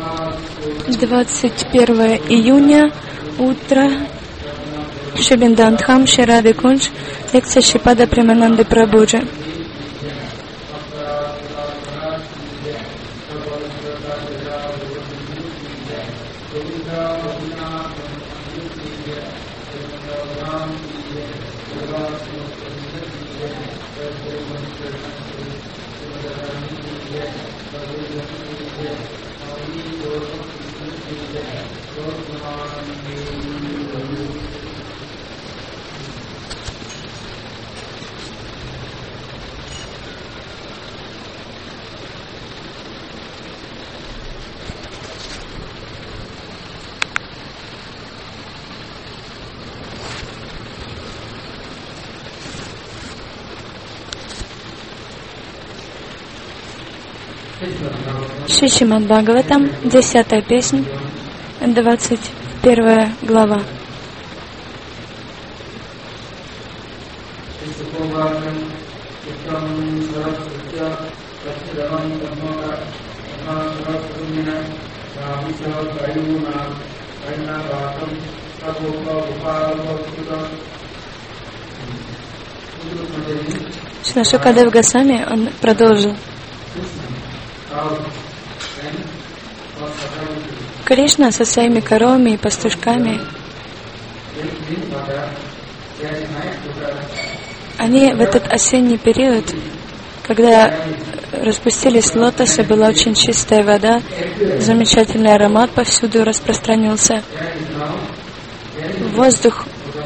21 июня, утро, Шрибиндандхам, Ширади Кунж, лекция Шрипада Премананды Прабхуджи. Шри Шримад Бхагаватам, 10 песнь, 21 глава. Шрила Шукадев Госвами, он продолжил. Кришна со своими коровами и пастушками, они в этот осенний период, когда распустились лотосы, была очень чистая вода, замечательный аромат повсюду распространился. Воздух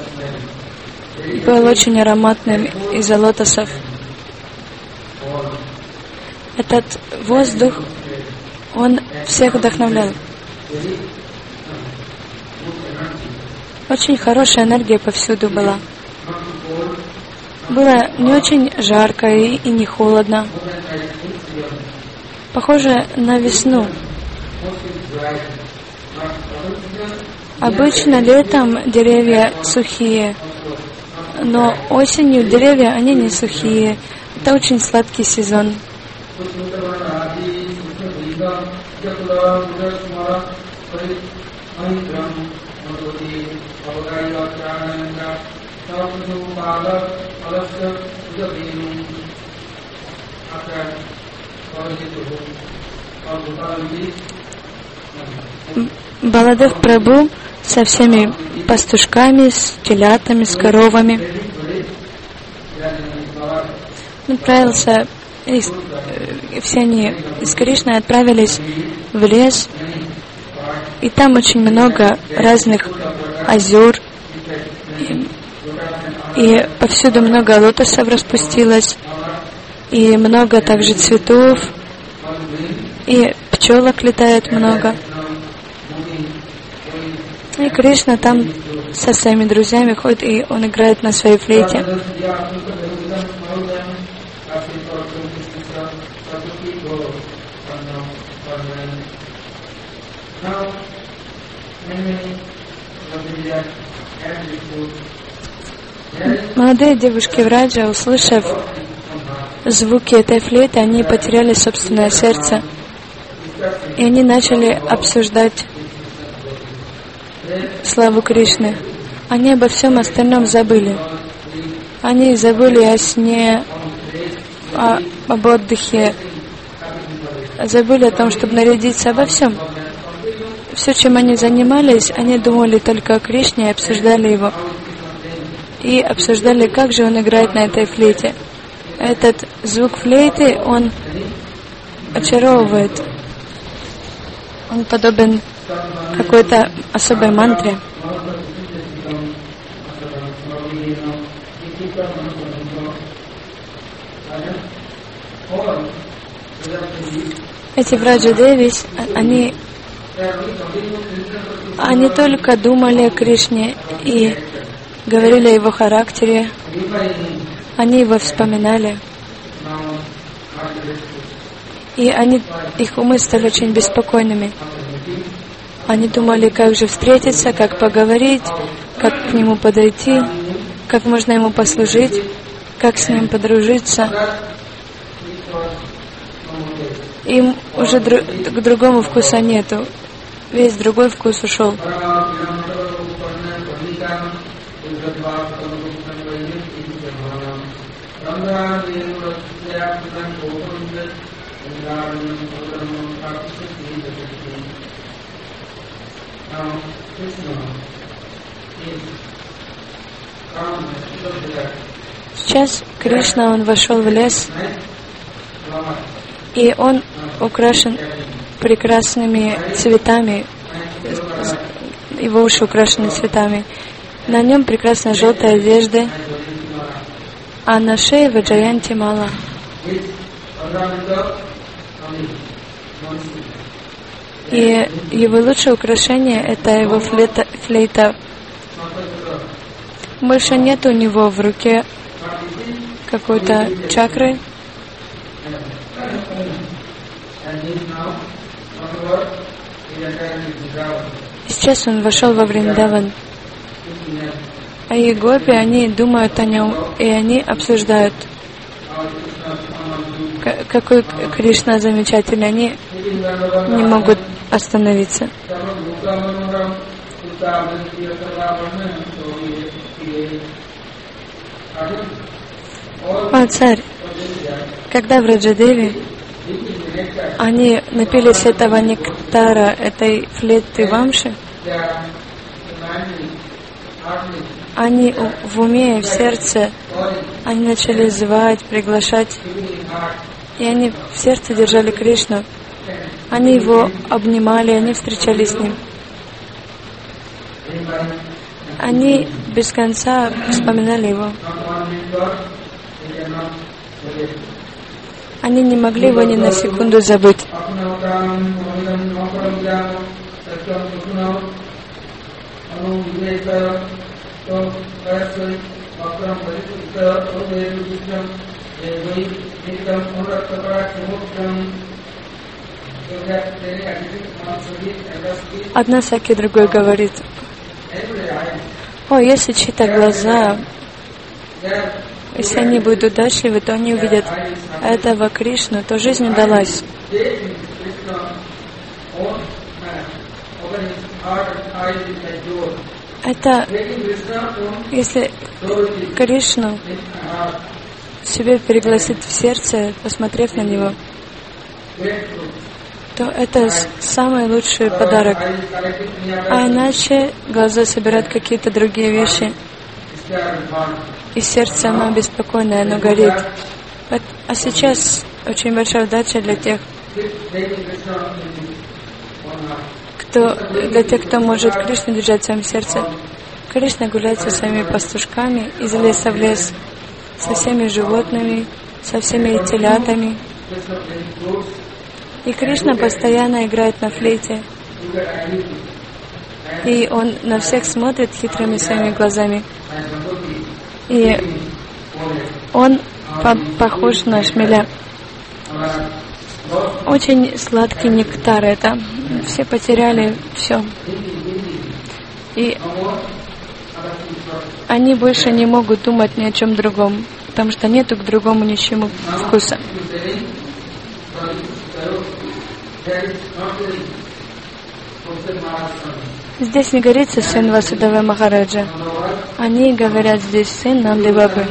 был очень ароматным из-за лотосов. Этот воздух, он всех вдохновлял. Очень хорошая энергия повсюду была. Было не очень жарко и не холодно. Похоже на весну. Обычно летом деревья сухие, но осенью деревья, они не сухие. Это очень сладкий сезон. Баладев Прабху со всеми пастушками, с телятами, с коровами отправился, все они из Кришны отправились в лес, и там очень много разных озер, и повсюду много лотосов распустилось, и много также цветов, и пчелок летает много. И Кришна там со своими друзьями ходит, и он играет на своей флейте. Молодые девушки в Раджа, услышав звуки этой флейты, они потеряли собственное сердце, и они начали обсуждать славу Кришны. Они обо всем остальном забыли. Они забыли о сне, об отдыхе, забыли о том, чтобы нарядиться, обо всем. Все, чем они занимались, они думали только о Кришне и обсуждали его. И обсуждали, как же он играет на этой флейте. Этот звук флейты, он очаровывает. Он подобен какой-то особой мантре. Эти Враджа-девис, они только думали о Кришне и говорили о его характере, они его вспоминали. И их умы стали очень беспокойными. Они думали, как же встретиться, как поговорить, как к нему подойти, как можно ему послужить, как с ним подружиться. им уже к другому вкуса нету. Весь другой вкус ушел. Сейчас Кришна, он вошел в лес, и он украшен прекрасными цветами, его уши украшены цветами. На нем прекрасная желтая одежда, а на шее Ваджаянти мала. И его лучшее украшение — это его флейта. Больше нет у него в руке какой-то чакры. Сейчас он вошел во Вриндаван. А и гопи, они думают о нем, и они обсуждают, какой Кришна замечательный. Они не могут остановиться. О, царь, когда в Раджадеве они напились этого нектара, этой флейты вамши, они в уме и в сердце, они начали звать, приглашать, и они в сердце держали Кришну. Они его обнимали, они встречались с ним. Они без конца вспоминали его. Они не могли его ни на секунду забыть. Одна Саки другой говорит: о, если чьи-то глаза, если они будут удачливы, то они увидят этого Кришну, то жизнь удалась. Это, если Кришну себе пригласит в сердце, посмотрев на него, то это самый лучший подарок. А иначе глаза собирают какие-то другие вещи, и сердце, оно беспокойное, оно горит. А сейчас очень большая удача для тех, кто может Кришну держать в своем сердце. Кришна гуляет со своими пастушками из леса в лес, со всеми животными, со всеми телятами. И Кришна постоянно играет на флейте. И он на всех смотрит хитрыми своими глазами. И он похож на шмеля. Очень сладкий нектар это. Все потеряли все. И они больше не могут думать ни о чем другом, потому что нету к другому ничему вкуса. Здесь не говорится сын Васудева Махараджа. Они говорят здесь сын Нанды Бабы.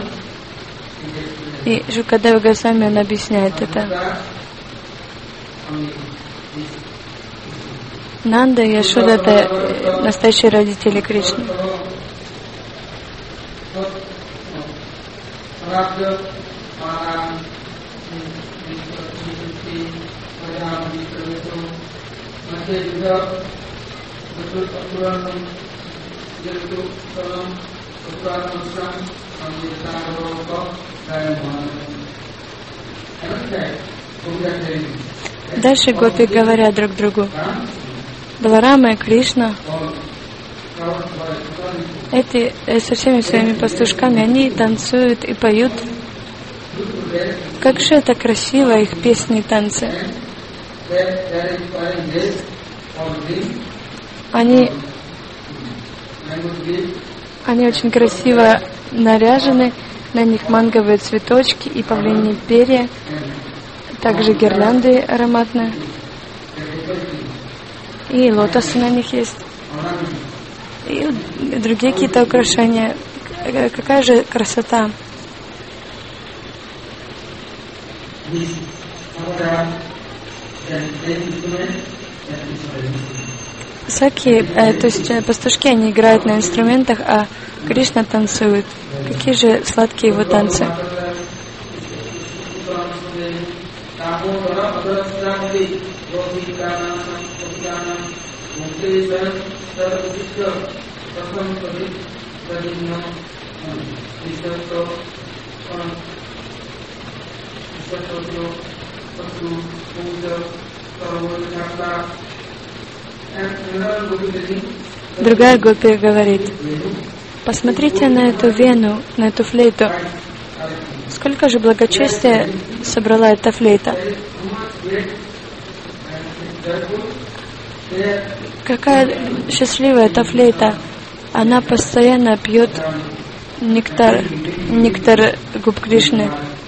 И Шукадева Госвами, он объясняет это. Нанда и Яшода — это настоящие родители Кришны. Дальше гопи говорят друг другу: Баларама и Кришна, эти со всеми своими пастушками, они танцуют и поют. Как же это красиво, их песни и танцы. Они очень красиво наряжены, на них манговые цветочки и павлиньи перья. также гирлянды ароматные. И лотосы на них есть. И другие какие-то украшения. Какая же красота! Саки, то есть пастушки, они играют на инструментах, а Кришна танцует. Какие же сладкие его танцы! Другая гопи говорит: посмотрите на эту вену, на эту флейту. Сколько же благочестия собрала эта флейта. Какая счастливая эта флейта. Она постоянно пьет нектар губ Кришны.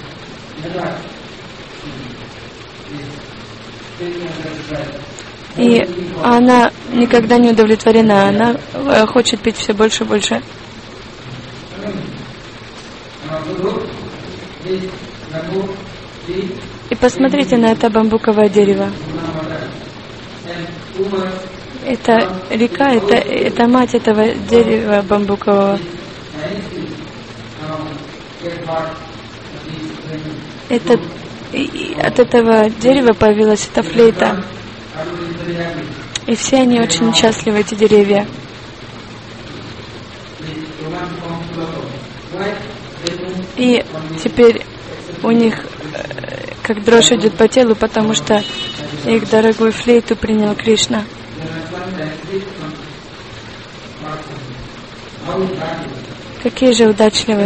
И она никогда не удовлетворена. Она хочет пить все больше и больше. И посмотрите на это бамбуковое дерево. Это река, это мать этого дерева бамбукового. От этого дерева появилась эта флейта. И все они очень счастливы, эти деревья. И теперь у них как дрожь идет по телу, потому что их дорогую флейту принял Кришна. Какие же удачливые.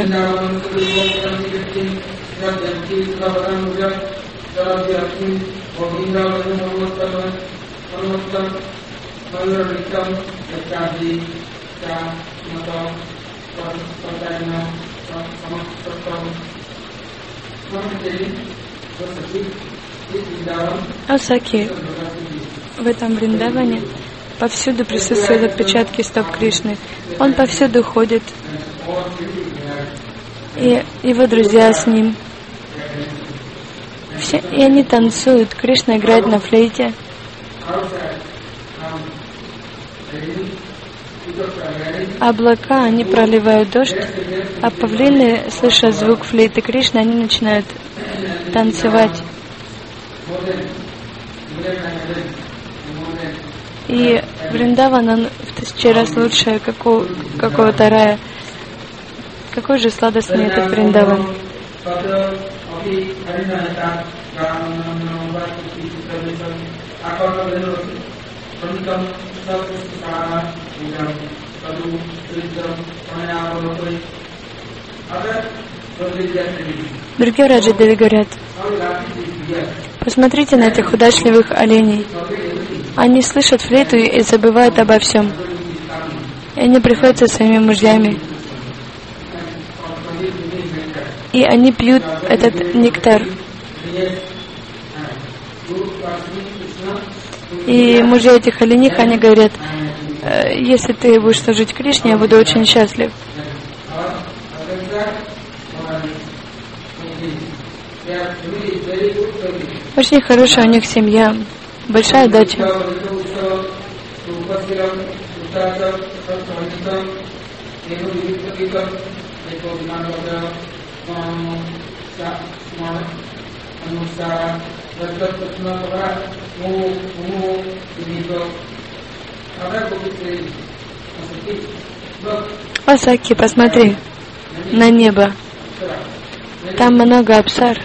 Асаки, в этом Вриндаване повсюду присутствуют отпечатки стоп Кришны. Он повсюду ходит, и его друзья с ним. И они танцуют. Кришна играет на флейте. Облака, они проливают дождь, а павлины, слыша звук флейты Кришны, они начинают танцевать. И Вриндаван, он в 1000 раз лучше какого-то рая. Какой же сладостный этот Вриндаван. Другие раджадеви говорят: посмотрите на этих удачливых оленей. Они слышат флейту и забывают обо всем. И они приходят со своими мужьями. И они пьют этот нектар. И мужья этих олених, они говорят: если ты будешь служить Кришне, я буду очень счастлив. Очень хорошая у них семья, большая дача. Асаки, посмотри на небо. Там много апсар.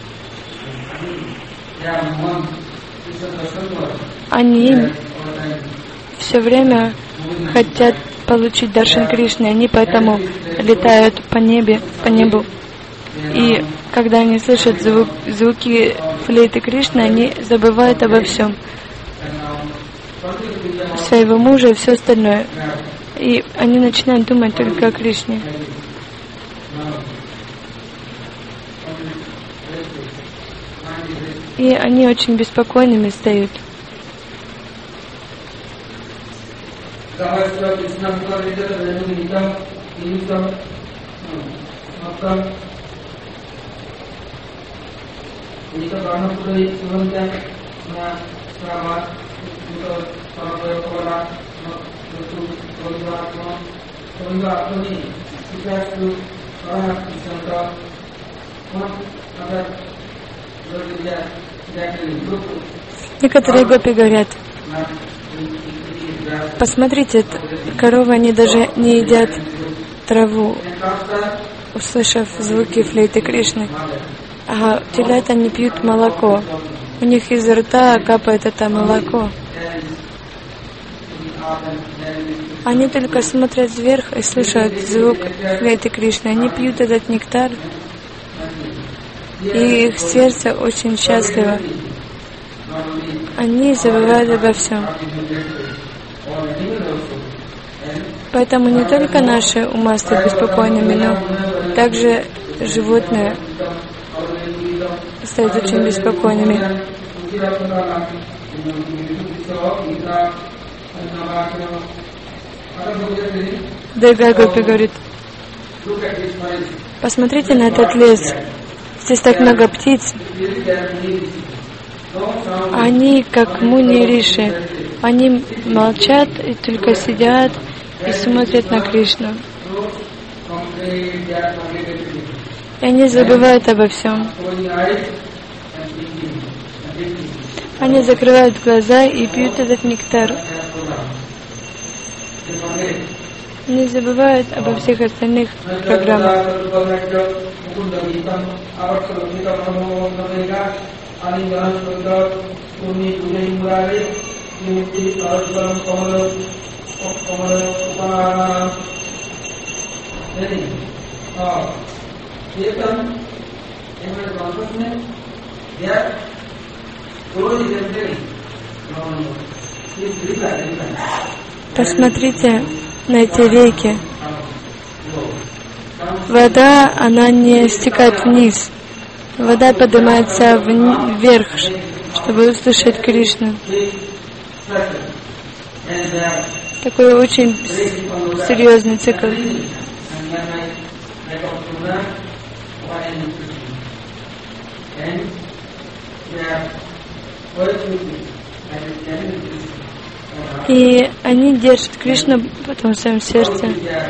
Они все время хотят получить даршан Кришны, они поэтому летают по небу. И когда они слышат звуки флейты Кришны, они забывают обо всем. Своего мужа и все остальное. И они начинают думать только о Кришне. И они очень беспокойными стают. Некоторые гопи говорят: посмотрите, коровы, они даже не едят траву, услышав звуки флейты Кришны. А телята не пьют молоко. У них из рта капает это молоко. Они только смотрят вверх и слышат звук флейты Кришны. Они пьют этот нектар, и их сердце очень счастливо. Они забывают обо всем. Поэтому не только наши умы стают беспокойными, но также животные стают очень беспокойными. Дорогая Гопи говорит: посмотрите на этот лес. Здесь так много птиц. Они как муни-риши. Они молчат и только сидят и смотрят на Кришну. И они забывают обо всем. Они закрывают глаза и пьют этот нектар. Не забывают обо всех остальных программах. Посмотрите на эти реки. Вода, она не стекает вниз. Вода поднимается вверх, чтобы услышать Кришну. Такой очень серьезный цикл. И они держат Кришну потом в своем сердце.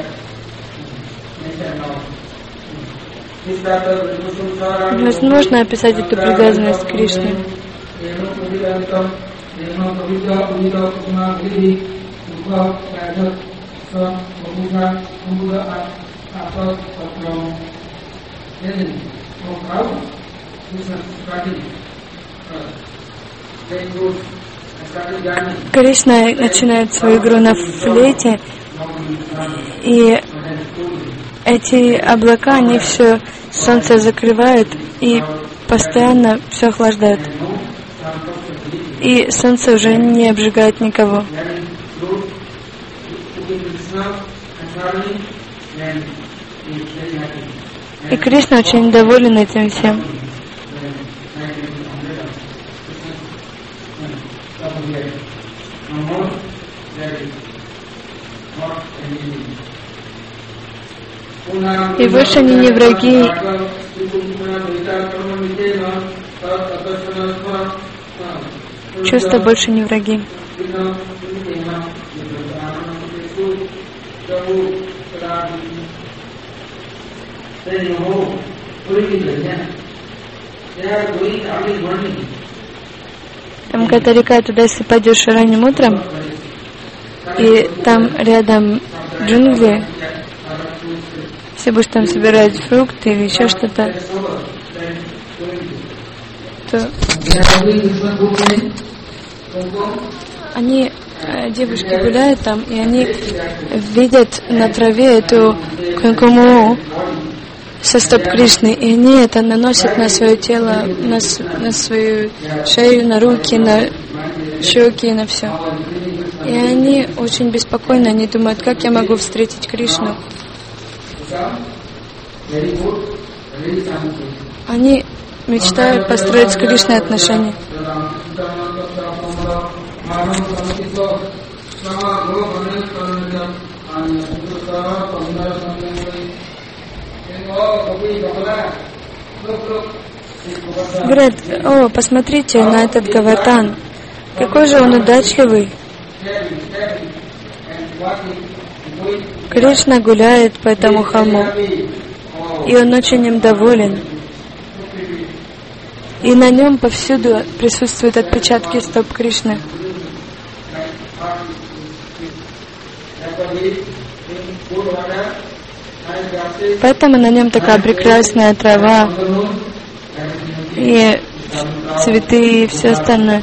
Невозможно описать эту привязанность к Кришне. Кришна начинает свою игру на флейте, и эти облака, они все солнце закрывают и постоянно все охлаждают. И солнце уже не обжигает никого. И Кришна очень доволен этим всем. И больше они не враги. Чувства больше не враги. Там какая-то река, туда если пойдешь ранним утром, и там рядом джунгли, если будешь там собирать фрукты или еще что-то, то они, девушки гуляют там, и они видят на траве эту кункуму со стоп Кришны, и они это наносят на свое тело, на свою шею, на руки, на щеки, на все. И они очень беспокойны, они думают, как я могу встретить Кришну. Они мечтаю построить с Кришной отношения. Говорят: о, посмотрите на этот Говардхан, какой же он удачливый. Кришна гуляет по этому холму, и он очень им доволен. И на нем повсюду присутствуют отпечатки стоп Кришны. Поэтому на нем такая прекрасная трава и цветы и все остальное.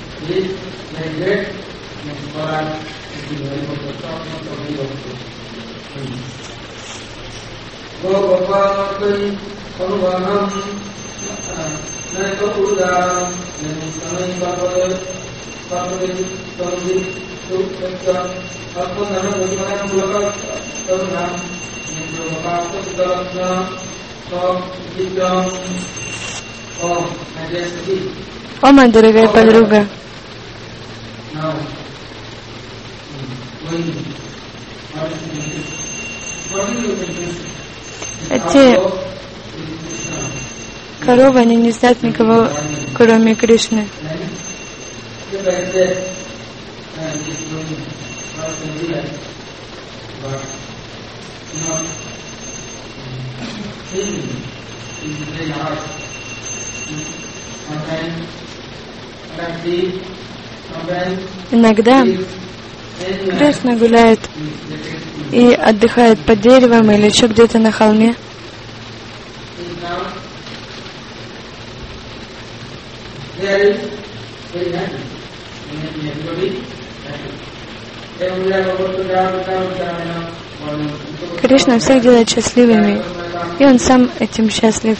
О, моя дорогая подруга, эти коровы, они не знают никого, кроме Кришны. Иногда Кришна гуляет и отдыхает под деревом или еще где-то на холме. Кришна всех делает счастливыми, и он сам этим счастлив.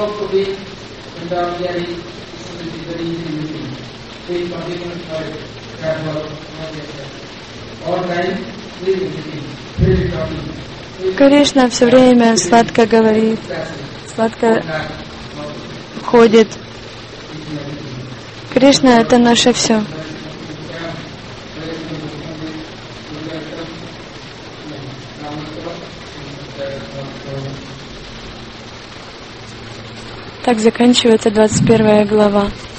Кришна все время сладко говорит, сладко ходит. Кришна — это наше все. Так заканчивается 21 глава.